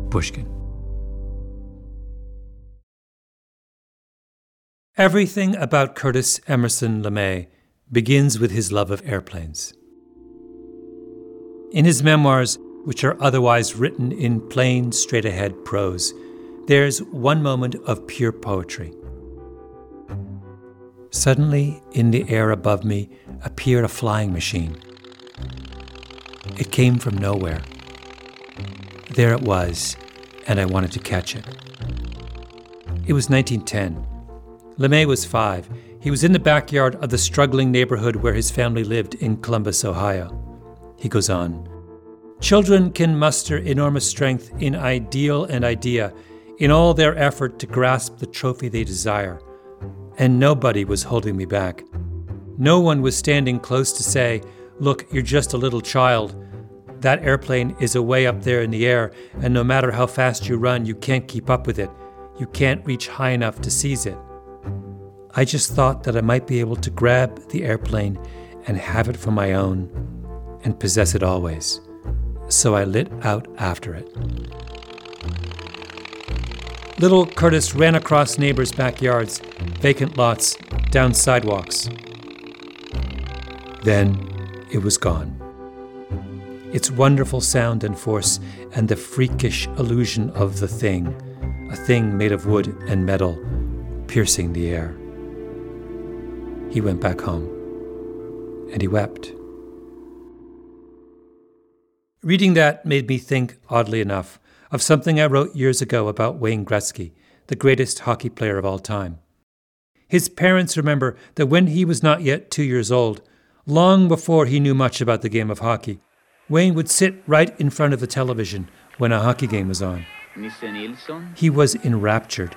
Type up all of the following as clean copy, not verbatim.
Pushkin. Everything about Curtis Emerson LeMay begins with his love of airplanes. In his memoirs, which are otherwise written in plain, straight-ahead prose, there's one moment of pure poetry. Suddenly, in the air above me, appeared a flying machine. It came from nowhere. There it was, and I wanted to catch it. It was 1910. LeMay was 5. He was in the backyard of the struggling neighborhood where his family lived in Columbus, Ohio. He goes on, "Children can muster enormous strength in ideal and idea, in all their effort to grasp the trophy they desire. And nobody was holding me back. No one was standing close to say, 'Look, you're just a little child. That airplane is away up there in the air, and no matter how fast you run, you can't keep up with it. You can't reach high enough to seize it.' I just thought that I might be able to grab the airplane and have it for my own and possess it always. So I lit out after it." Little Curtis ran across neighbors' backyards, vacant lots, down sidewalks. Then it was gone. Its wonderful sound and force and the freakish illusion of the thing, a thing made of wood and metal, piercing the air. He went back home, and he wept. Reading that made me think, oddly enough, of something I wrote years ago about Wayne Gretzky, the greatest hockey player of all time. His parents remember that when he was not yet 2 years old, long before he knew much about the game of hockey, Wayne would sit right in front of the television when a hockey game was on. He was enraptured.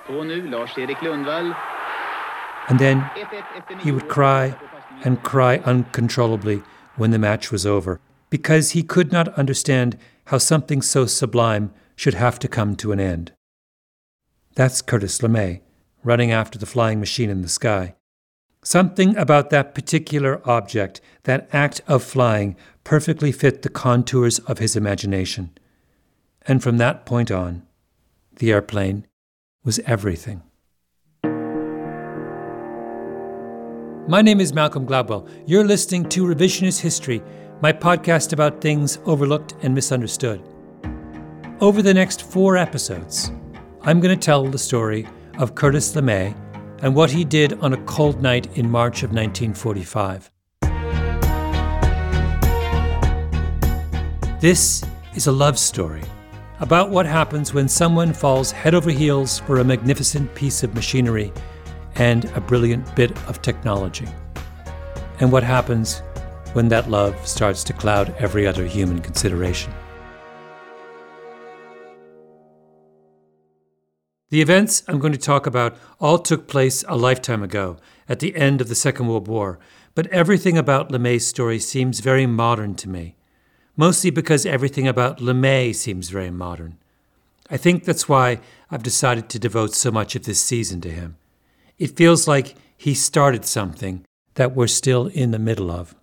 And then he would cry and cry uncontrollably when the match was over, because he could not understand how something so sublime should have to come to an end. That's Curtis LeMay, running after the flying machine in the sky. Something about that particular object, that act of flying, perfectly fit the contours of his imagination. And from that point on, the airplane was everything. My name is Malcolm Gladwell. You're listening to Revisionist History, my podcast about things overlooked and misunderstood. Over the next 4 episodes, I'm going to tell the story of Curtis LeMay and what he did on a cold night in March of 1945. This is a love story about what happens when someone falls head over heels for a magnificent piece of machinery and a brilliant bit of technology, and what happens when that love starts to cloud every other human consideration. The events I'm going to talk about all took place a lifetime ago, at the end of the Second World War, but everything about LeMay's story seems very modern to me, mostly because everything about LeMay seems very modern. I think that's why I've decided to devote so much of this season to him. It feels like he started something that we're still in the middle of.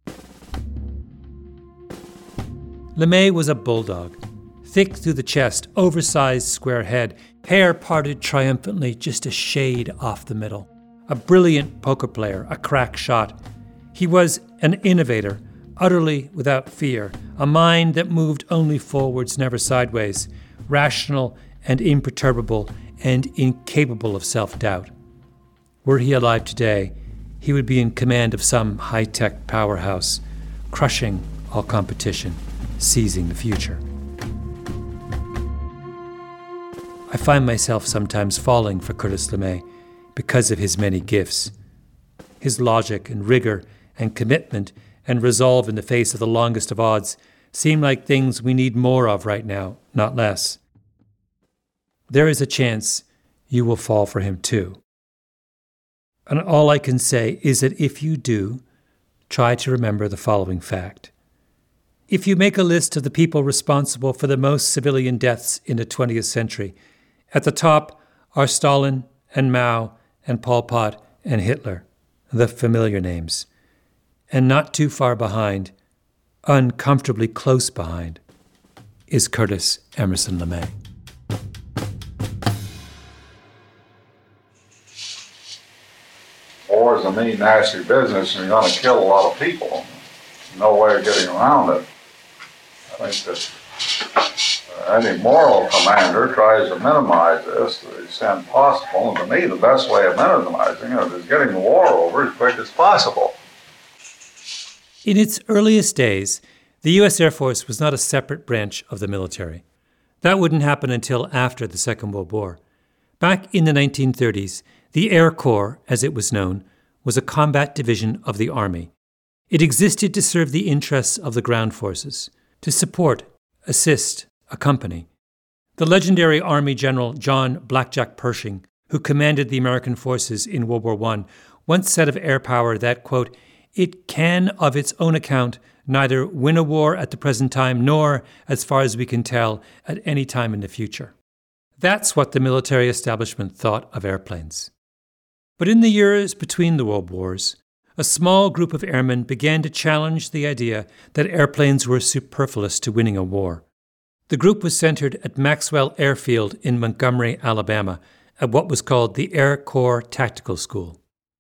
LeMay was a bulldog, thick through the chest, oversized square head, hair parted triumphantly just a shade off the middle. A brilliant poker player, a crack shot. He was an innovator, utterly without fear, a mind that moved only forwards, never sideways, rational and imperturbable and incapable of self-doubt. Were he alive today, he would be in command of some high-tech powerhouse, crushing all competition, seizing the future. I find myself sometimes falling for Curtis LeMay because of his many gifts. His logic and rigor and commitment and resolve in the face of the longest of odds seem like things we need more of right now, not less. There is a chance you will fall for him too. And all I can say is that if you do, try to remember the following fact. If you make a list of the people responsible for the most civilian deaths in the 20th century, at the top are Stalin and Mao and Pol Pot and Hitler, the familiar names. And not too far behind, uncomfortably close behind, is Curtis Emerson LeMay. War is a mean, nasty business, and you're going to kill a lot of people. No way of getting around it. I think that any moral commander tries to minimize this to the extent possible, and to me the best way of minimizing it is getting the war over as quick as possible. In its earliest days, the U.S. Air Force was not a separate branch of the military. That wouldn't happen until after the Second World War. Back in the 1930s, the Air Corps, as it was known, was a combat division of the Army. It existed to serve the interests of the ground forces, to support, assist, accompany. The legendary Army General John Blackjack Pershing, who commanded the American forces in World War I, once said of air power that, quote, "It can, of its own account, neither win a war at the present time nor, as far as we can tell, at any time in the future." That's what the military establishment thought of airplanes. But in the years between the world wars, a small group of airmen began to challenge the idea that airplanes were superfluous to winning a war. The group was centered at Maxwell Airfield in Montgomery, Alabama, at what was called the Air Corps Tactical School.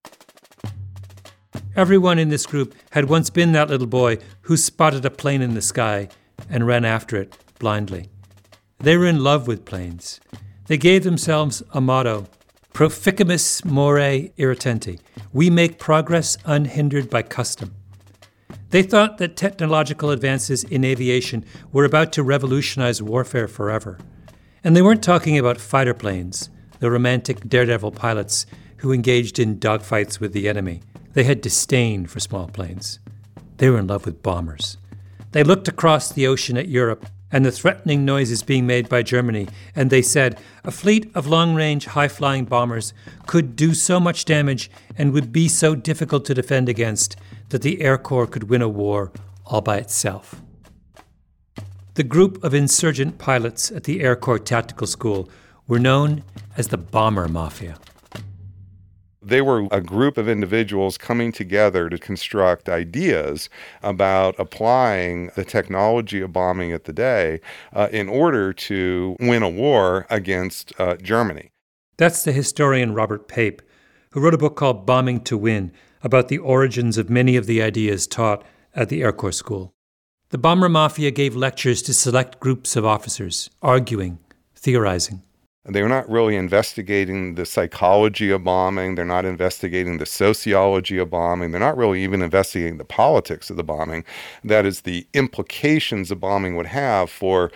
Everyone in this group had once been that little boy who spotted a plane in the sky and ran after it blindly. They were in love with planes. They gave themselves a motto, Proficamus more irritante. We make progress unhindered by custom. They thought that technological advances in aviation were about to revolutionize warfare forever. And they weren't talking about fighter planes, the romantic daredevil pilots who engaged in dogfights with the enemy. They had disdain for small planes. They were in love with bombers. They looked across the ocean at Europe and the threatening noises being made by Germany, and they said a fleet of long-range, high-flying bombers could do so much damage and would be so difficult to defend against that the Air Corps could win a war all by itself. The group of insurgent pilots at the Air Corps Tactical School were known as the Bomber Mafia. They were a group of individuals coming together to construct ideas about applying the technology of bombing at the day in order to win a war against Germany. That's the historian Robert Pape, who wrote a book called Bombing to Win, about the origins of many of the ideas taught at the Air Corps School. The Bomber Mafia gave lectures to select groups of officers, arguing, theorizing. They were not really investigating the psychology of bombing. They're not investigating the sociology of bombing. They're not really even investigating the politics of the bombing. That is, the implications of bombing would have for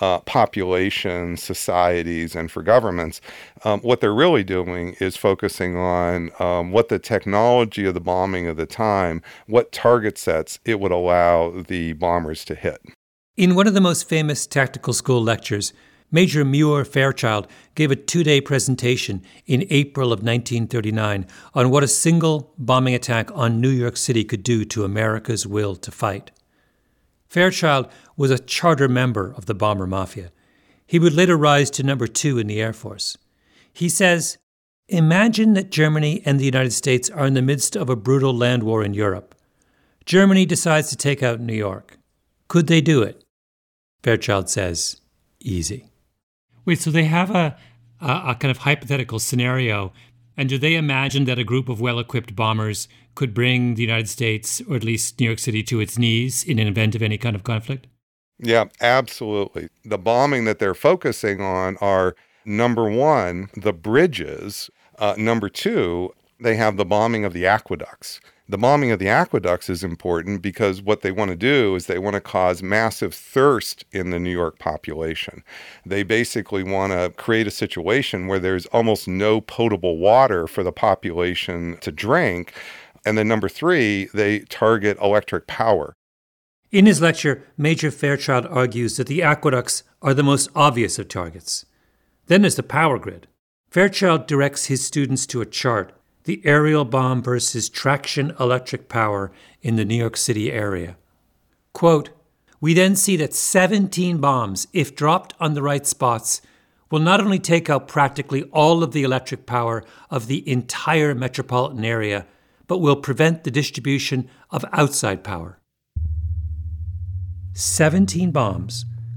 populations, societies, and for governments. What they're really doing is focusing on what the technology of the bombing of the time, what target sets it would allow the bombers to hit. In one of the most famous tactical school lectures, Major Muir Fairchild gave a 2-day presentation in April of 1939 on what a single bombing attack on New York City could do to America's will to fight. Fairchild was a charter member of the Bomber Mafia. He would later rise to number 2 in the Air Force. He says, "Imagine that Germany and the United States are in the midst of a brutal land war in Europe. Germany decides to take out New York. Could they do it?" Fairchild says, "Easy." Wait, so they have a kind of hypothetical scenario, and do they imagine that a group of well-equipped bombers could bring the United States, or at least New York City, to its knees in an event of any kind of conflict? Yeah, absolutely. The bombing that they're focusing on are, number one, the bridges. Number two, they have the bombing of the aqueducts. The bombing of the aqueducts is important because what they want to do is they want to cause massive thirst in the New York population. They basically want to create a situation where there's almost no potable water for the population to drink. And then number three, they target electric power. In his lecture, Major Fairchild argues that the aqueducts are the most obvious of targets. Then there's the power grid. Fairchild directs his students to a chart, the aerial bomb versus traction electric power in the New York City area. Quote, "We then see that 17 bombs, if dropped on the right spots, will not only take out practically all of the electric power of the entire metropolitan area, but will prevent the distribution of outside power." 17 bombs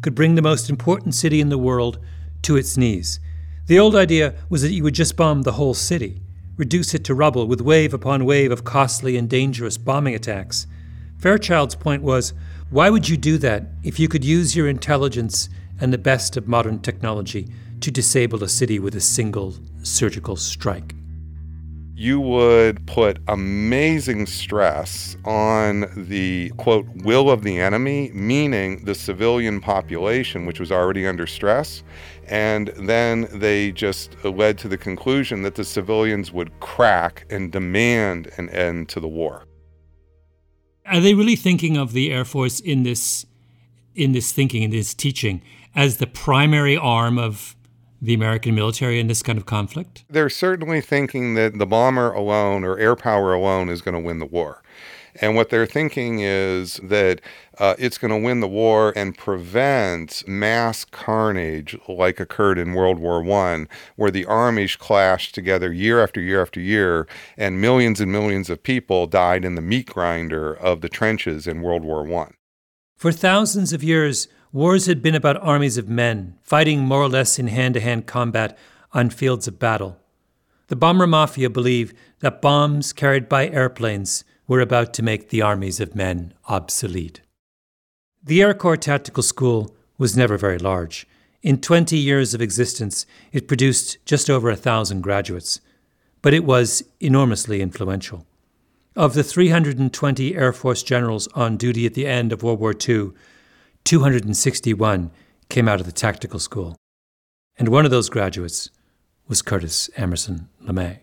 could bring the most important city in the world to its knees. The old idea was that you would just bomb the whole city, reduce it to rubble with wave upon wave of costly and dangerous bombing attacks. Fairchild's point was, why would you do that if you could use your intelligence and the best of modern technology to disable a city with a single surgical strike? You would put amazing stress on the, quote, will of the enemy, meaning the civilian population, which was already under stress. And then they just led to the conclusion that the civilians would crack and demand an end to the war. Are they really thinking of the Air Force in this thinking, in this teaching, as the primary arm of the American military in this kind of conflict? They're certainly thinking that the bomber alone or air power alone is going to win the war. And what they're thinking is that it's going to win the war and prevent mass carnage like occurred in World War I, where the armies clashed together year after year after year, and millions of people died in the meat grinder of the trenches in World War I. For thousands of years, wars had been about armies of men, fighting more or less in hand-to-hand combat on fields of battle. The bomber mafia believed that bombs carried by airplanes were about to make the armies of men obsolete. The Air Corps Tactical School was never very large. In 20 years of existence, it produced just over 1,000 graduates, but it was enormously influential. Of the 320 Air Force generals on duty at the end of World War II, 261 came out of the tactical school. And one of those graduates was Curtis Emerson LeMay.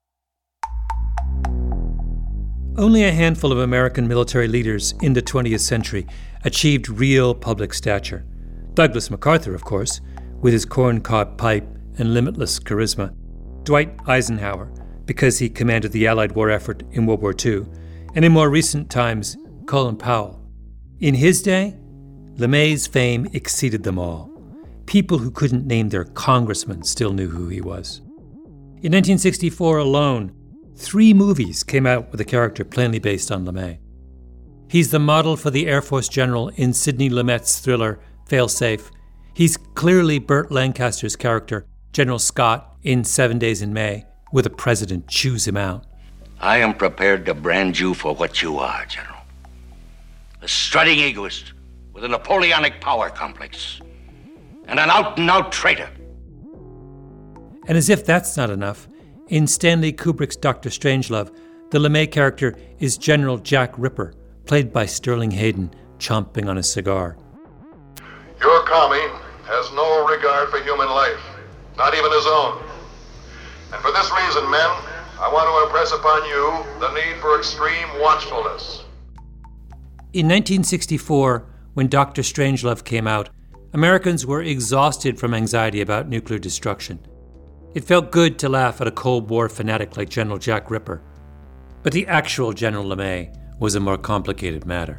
Only a handful of American military leaders in the 20th century achieved real public stature. Douglas MacArthur, of course, with his corncob pipe and limitless charisma. Dwight Eisenhower, because he commanded the Allied war effort in World War II. And in more recent times, Colin Powell. In his day, LeMay's fame exceeded them all. People who couldn't name their congressman still knew who he was. In 1964 alone, 3 movies came out with a character plainly based on LeMay. He's the model for the Air Force general in Sidney Lumet's thriller, Failsafe. He's clearly Burt Lancaster's character, General Scott, in 7 Days in May, where the president chews him out. I am prepared to brand you for what you are, General. A strutting egoist with a Napoleonic power complex. And an out-and-out traitor. And as if that's not enough, in Stanley Kubrick's Dr. Strangelove, the LeMay character is General Jack Ripper, played by Sterling Hayden, chomping on a cigar. Your commie has no regard for human life, not even his own. And for this reason, men, I want to impress upon you the need for extreme watchfulness. In 1964, when Dr. Strangelove came out, Americans were exhausted from anxiety about nuclear destruction. It felt good to laugh at a Cold War fanatic like General Jack Ripper. But the actual General LeMay was a more complicated matter.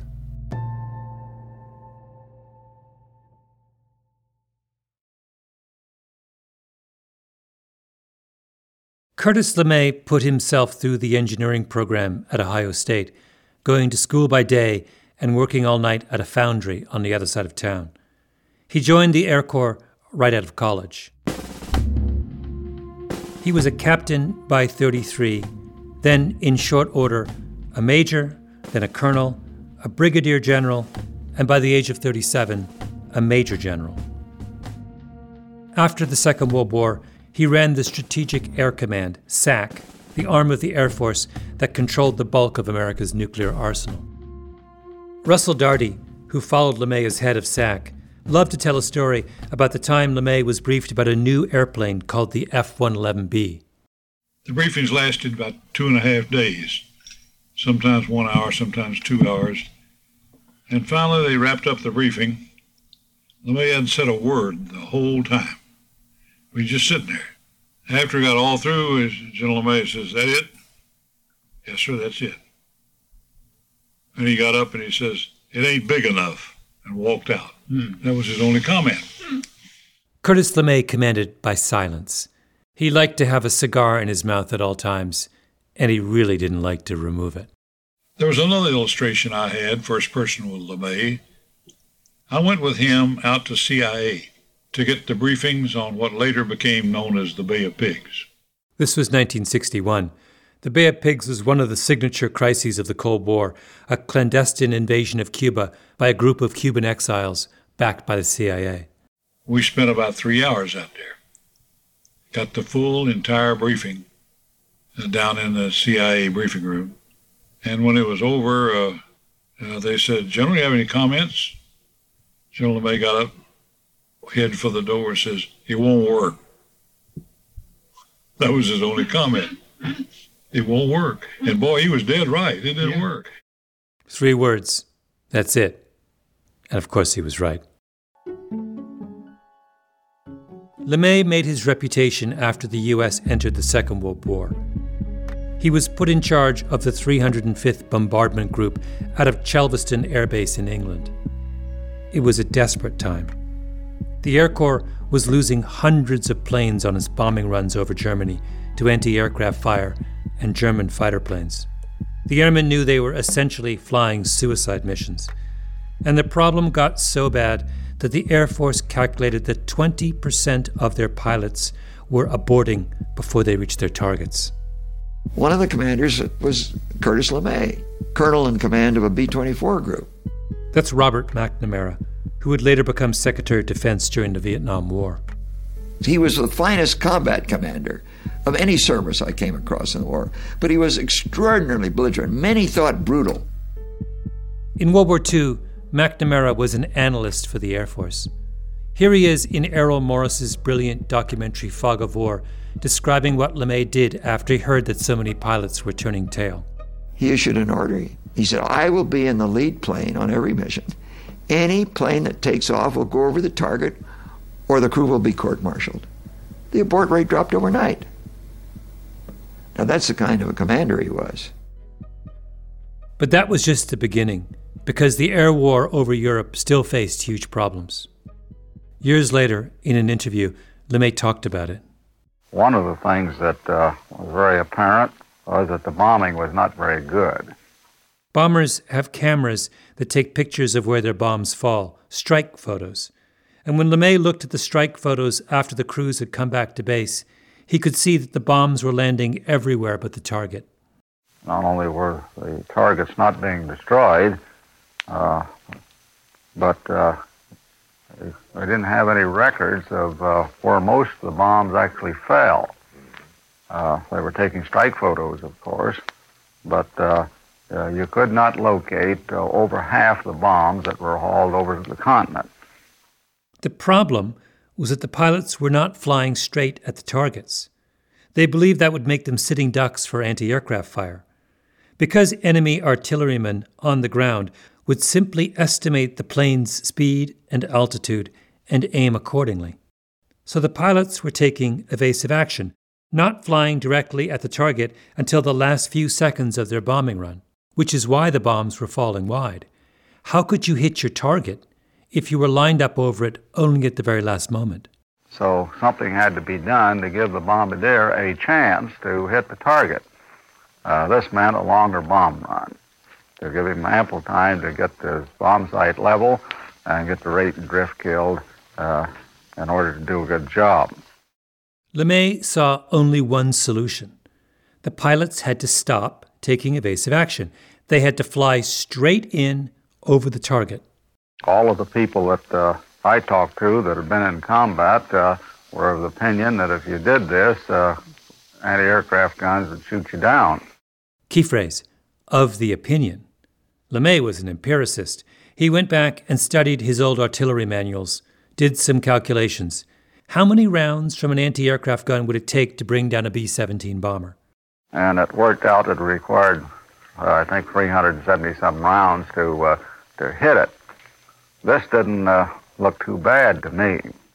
Curtis LeMay put himself through the engineering program at Ohio State, going to school by day and working all night at a foundry on the other side of town. He joined the Air Corps right out of college. He was a captain by 33, then in short order, a major, then a colonel, a brigadier general, and by the age of 37, a major general. After the Second World War, he ran the Strategic Air Command, SAC, the arm of the Air Force that controlled the bulk of America's nuclear arsenal. Russell Darty, who followed LeMay as head of SAC, loved to tell a story about the time LeMay was briefed about a new airplane called the F-111B. The briefings lasted about 2.5 days, sometimes 1 hour, sometimes 2 hours. And finally they wrapped up the briefing. LeMay hadn't said a word the whole time. We were just sitting there. After we got all through, General LeMay says, "Is that it?" "Yes, sir, that's it." And he got up and he says, "It ain't big enough," and walked out. That was his only comment. Curtis LeMay commanded by silence. He liked to have a cigar in his mouth at all times, and he really didn't like to remove it. There was another illustration I had, first person with LeMay. I went with him out to CIA to get the briefings on what later became known as the Bay of Pigs. This was 1961. The Bay of Pigs was one of the signature crises of the Cold War, a clandestine invasion of Cuba by a group of Cuban exiles backed by the CIA. We spent about 3 hours out there. Got the full, entire briefing down in the CIA briefing room. And when it was over, they said, "General, you have any comments?" General LeMay got up, headed for the door, and says, "It won't work." That was his only comment. It won't work. And boy, he was dead right. It didn't work. 3 words. That's it. And of course he was right. LeMay made his reputation after the U.S. entered the Second World War. He was put in charge of the 305th Bombardment Group out of Chelveston Air Base in England. It was a desperate time. The Air Corps was losing hundreds of planes on its bombing runs over Germany to anti-aircraft fire and German fighter planes. The airmen knew they were essentially flying suicide missions. And the problem got so bad that the Air Force calculated that 20% of their pilots were aborting before they reached their targets. One of the commanders was Curtis LeMay, colonel in command of a B-24 group. That's Robert McNamara, who would later become Secretary of Defense during the Vietnam War. He was the finest combat commander of any service I came across in the war, but he was extraordinarily belligerent. Many thought brutal. In World War II, McNamara was an analyst for the Air Force. Here he is in Errol Morris's brilliant documentary Fog of War, describing what LeMay did after he heard that so many pilots were turning tail. He issued an order. He said, "I will be in the lead plane on every mission. Any plane that takes off will go over the target or the crew will be court-martialed." The abort rate dropped overnight. Now that's the kind of a commander he was. But that was just the beginning, because the air war over Europe still faced huge problems. Years later, in an interview, LeMay talked about it. One of the things that was very apparent was that the bombing was not very good. Bombers have cameras that take pictures of where their bombs fall, strike photos. And when LeMay looked at the strike photos after the crews had come back to base, he could see that the bombs were landing everywhere but the target. Not only were the targets not being destroyed, but they didn't have any records of where most of the bombs actually fell. They were taking strike photos, of course, but you could not locate over half the bombs that were hauled over to the continent. The problem was that the pilots were not flying straight at the targets. They believed that would make them sitting ducks for anti-aircraft fire. Because enemy artillerymen on the ground would simply estimate the plane's speed and altitude and aim accordingly. So the pilots were taking evasive action, not flying directly at the target until the last few seconds of their bombing run, which is why the bombs were falling wide. How could you hit your target if you were lined up over it only at the very last moment? So something had to be done to give the bombardier a chance to hit the target. This meant a longer bomb run, to give him ample time to get the bomb sight level and get the rate and drift killed in order to do a good job. LeMay saw only one solution. The pilots had to stop taking evasive action. They had to fly straight in over the target. All of the people that I talked to that had been in combat were of the opinion that if you did this, anti-aircraft guns would shoot you down. Key phrase, of the opinion. LeMay was an empiricist. He went back and studied his old artillery manuals, did some calculations. How many rounds from an anti-aircraft gun would it take to bring down a B-17 bomber? And it worked out it required, I think, 377 rounds to hit it. This didn't look too bad to me.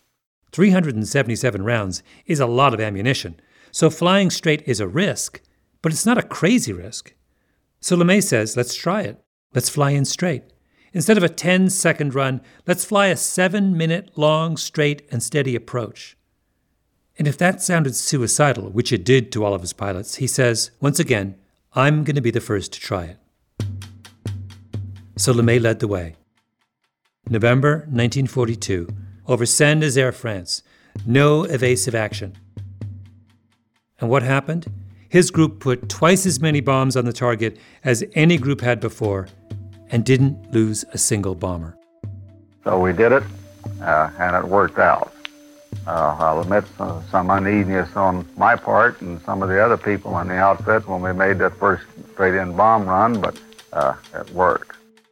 377 rounds is a lot of ammunition, so flying straight is a risk, but it's not a crazy risk. So LeMay says, let's try it. Let's fly in straight. Instead of a 10-second run, let's fly a 7-minute long, straight and steady approach. And if that sounded suicidal, which it did to all of his pilots, he says, once again, I'm going to be the first to try it. So LeMay led the way. November 1942, over Saint-Nazaire, France. No evasive action. And what happened? His group put twice as many bombs on the target as any group had before and didn't lose a single bomber. So we did it, and it worked out. I'll admit some uneasiness on my part and some of the other people in the outfit when we made that first straight-in bomb run, but it worked.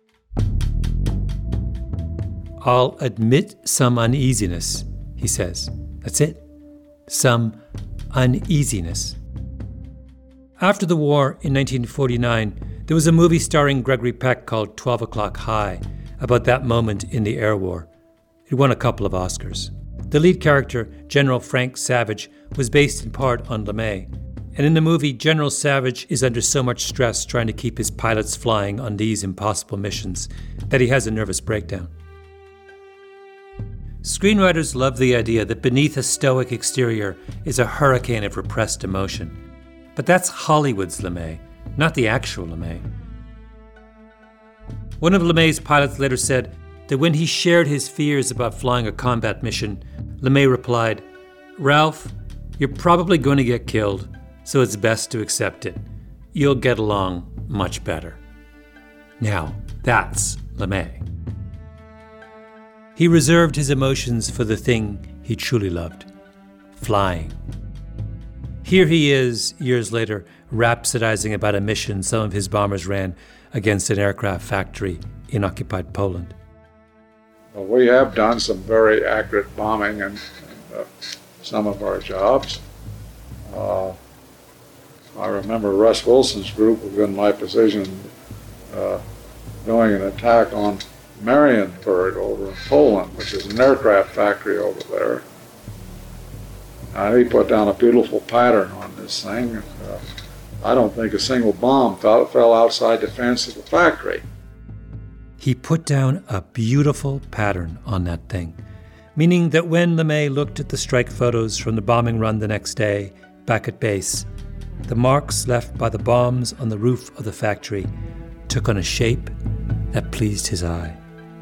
I'll admit some uneasiness, he says. That's it. Some uneasiness. After the war in 1949, there was a movie starring Gregory Peck called 12 O'Clock High about that moment in the air war. It won a couple of Oscars. The lead character, General Frank Savage, was based in part on LeMay. And in the movie, General Savage is under so much stress trying to keep his pilots flying on these impossible missions that he has a nervous breakdown. Screenwriters love the idea that beneath a stoic exterior is a hurricane of repressed emotion. But that's Hollywood's LeMay, not the actual LeMay. One of LeMay's pilots later said that when he shared his fears about flying a combat mission, LeMay replied, "Ralph, you're probably going to get killed, so it's best to accept it. You'll get along much better." Now, that's LeMay. He reserved his emotions for the thing he truly loved, flying. Here he is, years later, rhapsodizing about a mission some of his bombers ran against an aircraft factory in occupied Poland. Well, we have done some very accurate bombing in some of our jobs. I remember Russ Wilson's group was in my position doing an attack on Marienburg over in Poland, which is an aircraft factory over there. And he put down a beautiful pattern on this thing. I don't think a single bomb fell outside the fence of the factory. He put down a beautiful pattern on that thing, meaning that when LeMay looked at the strike photos from the bombing run the next day, back at base, the marks left by the bombs on the roof of the factory took on a shape that pleased his eye.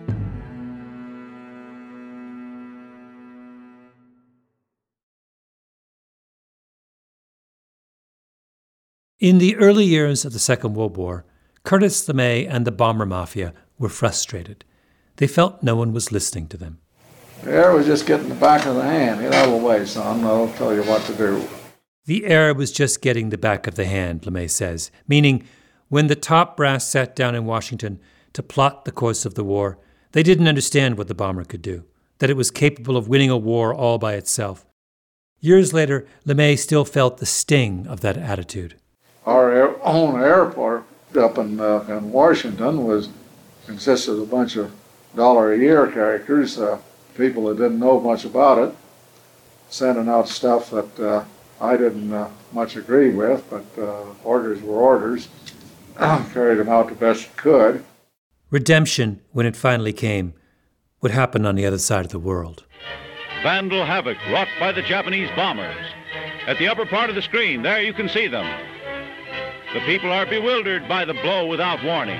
In the early years of the Second World War, Curtis LeMay and the bomber mafia were frustrated. They felt no one was listening to them. The air was just getting the back of the hand. Get out of the way, son. I'll tell you what to do. The air was just getting the back of the hand, LeMay says, meaning when the top brass sat down in Washington to plot the course of the war, they didn't understand what the bomber could do, that it was capable of winning a war all by itself. Years later, LeMay still felt the sting of that attitude. Our own airport up in Washington consisted of a bunch of dollar-a-year characters, people that didn't know much about it, sending out stuff that I didn't much agree with, but orders were orders. Carried them out the best you could. Redemption, when it finally came, would happen on the other side of the world. Vandal havoc wrought by the Japanese bombers. At the upper part of the screen, there you can see them. The people are bewildered by the blow without warning.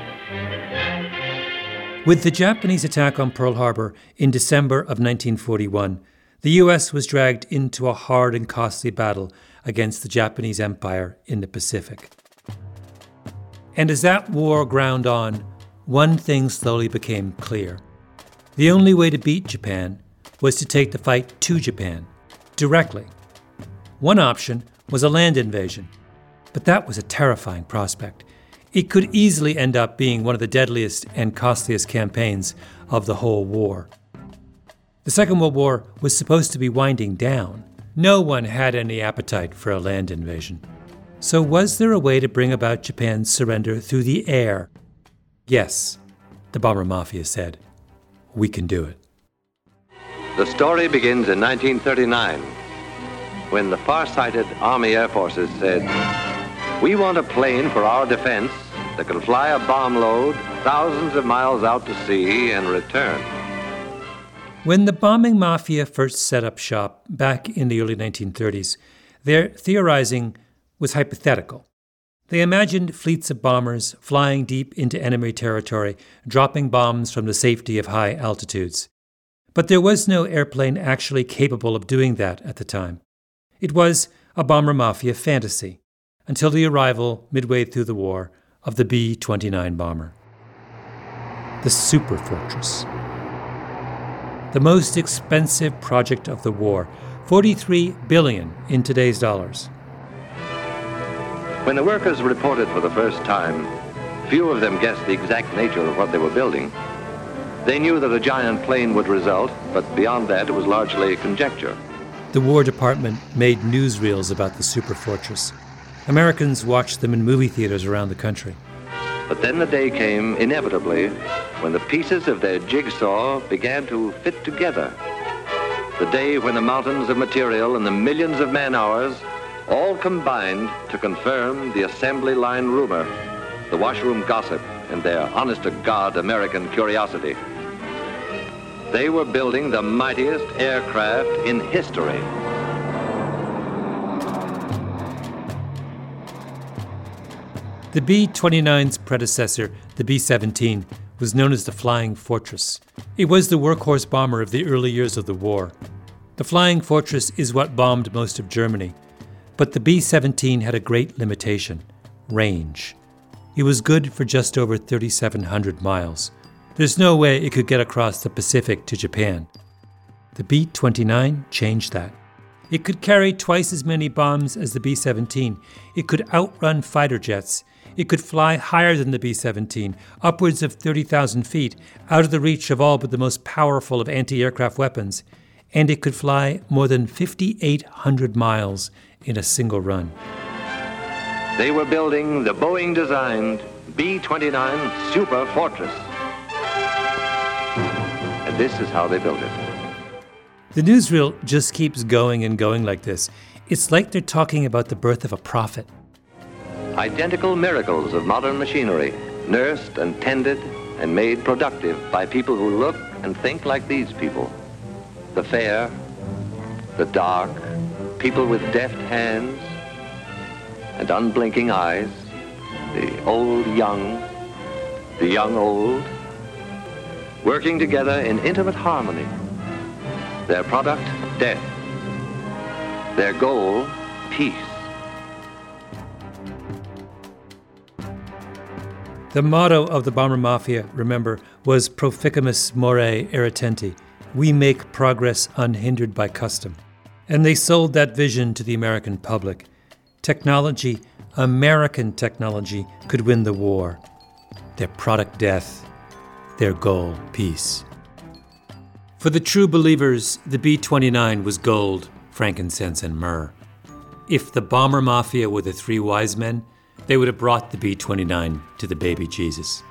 With the Japanese attack on Pearl Harbor in December of 1941, the U.S. was dragged into a hard and costly battle against the Japanese Empire in the Pacific. And as that war ground on, one thing slowly became clear. The only way to beat Japan was to take the fight to Japan, directly. One option was a land invasion, but that was a terrifying prospect. It could easily end up being one of the deadliest and costliest campaigns of the whole war. The Second World War was supposed to be winding down. No one had any appetite for a land invasion. So was there a way to bring about Japan's surrender through the air? Yes, the bomber mafia said. We can do it. The story begins in 1939, when the far-sighted Army Air Forces said, "We want a plane for our defense that can fly a bomb load thousands of miles out to sea and return." When the bombing mafia first set up shop back in the early 1930s, their theorizing was hypothetical. They imagined fleets of bombers flying deep into enemy territory, dropping bombs from the safety of high altitudes. But there was no airplane actually capable of doing that at the time. It was a bomber mafia fantasy, until the arrival, midway through the war, of the B-29 bomber. The Super Fortress. The most expensive project of the war, $43 billion in today's dollars. When the workers reported for the first time, few of them guessed the exact nature of what they were building. They knew that a giant plane would result, but beyond that it was largely conjecture. The War Department made newsreels about the Super Fortress. Americans watched them in movie theaters around the country. But then the day came, inevitably, when the pieces of their jigsaw began to fit together. The day when the mountains of material and the millions of man-hours all combined to confirm the assembly line rumor, the washroom gossip, and their honest-to-God American curiosity. They were building the mightiest aircraft in history. The B-29's predecessor, the B-17, was known as the Flying Fortress. It was the workhorse bomber of the early years of the war. The Flying Fortress is what bombed most of Germany. But the B-17 had a great limitation: range. It was good for just over 3,700 miles. There's no way it could get across the Pacific to Japan. The B-29 changed that. It could carry twice as many bombs as the B-17. It could outrun fighter jets. It could fly higher than the B-17, upwards of 30,000 feet, out of the reach of all but the most powerful of anti-aircraft weapons. And it could fly more than 5,800 miles in a single run. They were building the Boeing-designed B-29 Super Fortress. And this is how they built it. The newsreel just keeps going and going like this. It's like they're talking about the birth of a prophet. Identical miracles of modern machinery, nursed and tended and made productive by people who look and think like these people. The fair, the dark, people with deft hands and unblinking eyes, the old young, the young old, working together in intimate harmony. Their product, death. Their goal, peace. The motto of the Bomber Mafia, remember, was Proficamus more irritenti. We make progress unhindered by custom. And they sold that vision to the American public. Technology, American technology, could win the war. Their product, death. Their goal, peace. For the true believers, the B-29 was gold, frankincense, and myrrh. If the Bomber Mafia were the three wise men, they would have brought the B-29 to the baby Jesus.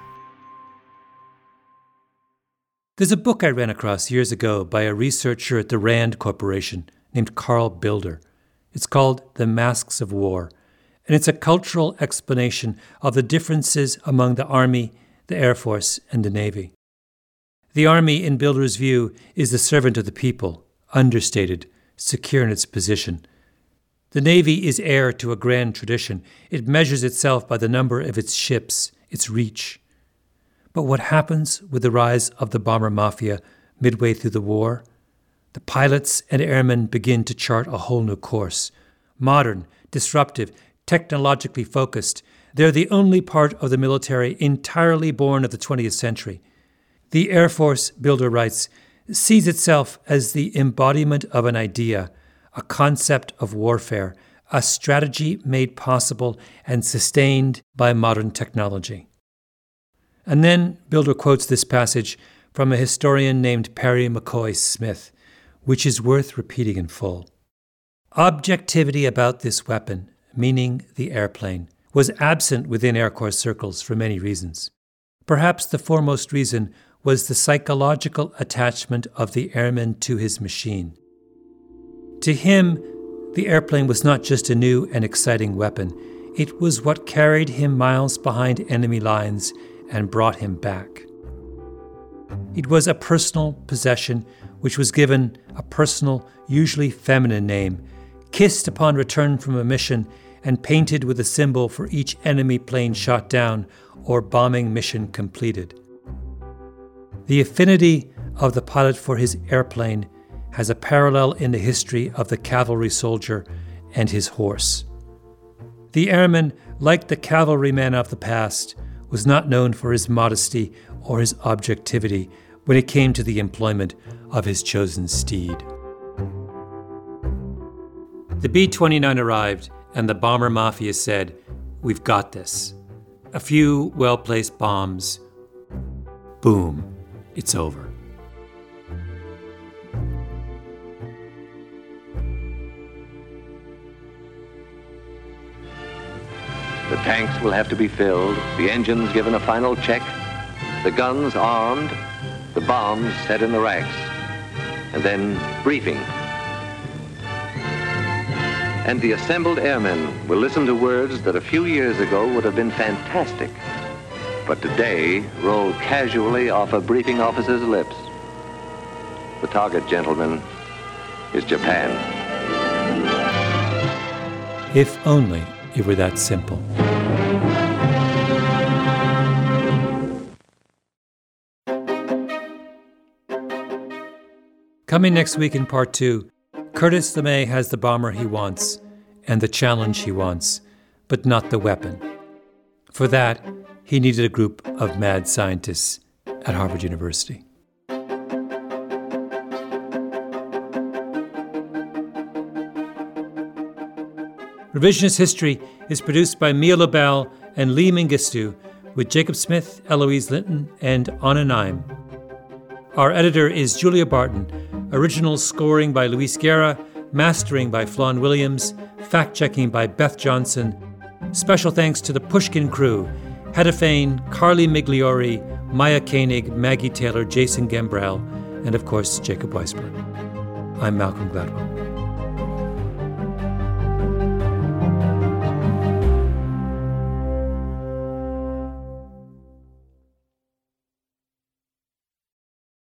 There's a book I ran across years ago by a researcher at the Rand Corporation named Carl Bilder. It's called The Masks of War, and it's a cultural explanation of the differences among the Army, the Air Force, and the Navy. The Army, in Bilder's view, is the servant of the people, understated, secure in its position. The Navy is heir to a grand tradition. It measures itself by the number of its ships, its reach. But what happens with the rise of the Bomber Mafia midway through the war? The pilots and airmen begin to chart a whole new course. Modern, disruptive, technologically focused, they're the only part of the military entirely born of the 20th century. The Air Force, Bilder writes, sees itself as the embodiment of an idea, a concept of warfare, a strategy made possible and sustained by modern technology. And then Bilder quotes this passage from a historian named Perry McCoy Smith, which is worth repeating in full. Objectivity about this weapon, meaning the airplane, was absent within Air Corps circles for many reasons. Perhaps the foremost reason was the psychological attachment of the airman to his machine. To him, the airplane was not just a new and exciting weapon. It was what carried him miles behind enemy lines and brought him back. It was a personal possession which was given a personal, usually feminine name, kissed upon return from a mission, and painted with a symbol for each enemy plane shot down or bombing mission completed. The affinity of the pilot for his airplane has a parallel in the history of the cavalry soldier and his horse. The airman, like the cavalryman of the past, was not known for his modesty or his objectivity when it came to the employment of his chosen steed. The B-29 arrived, and the bomber mafia said, "We've got this." A few well-placed bombs. Boom. It's over. The tanks will have to be filled, the engines given a final check, the guns armed, the bombs set in the racks, and then briefing. And the assembled airmen will listen to words that a few years ago would have been fantastic, but today roll casually off a briefing officer's lips. The target, gentlemen, is Japan. If only it were that simple. Coming next week in part 2, Curtis LeMay has the bomber he wants and the challenge he wants, but not the weapon. For that, he needed a group of mad scientists at Harvard University. Revisionist History is produced by Mia Lobel and Lee Mengistu, with Jacob Smith, Eloise Linton, and Anna Naim. Our editor is Julia Barton. Original scoring by Luis Guerra, mastering by Flawn Williams, fact-checking by Beth Johnson. Special thanks to the Pushkin crew, Hedda Fain, Carly Migliori, Maya Koenig, Maggie Taylor, Jason Gambrell, and of course, Jacob Weisberg. I'm Malcolm Gladwell.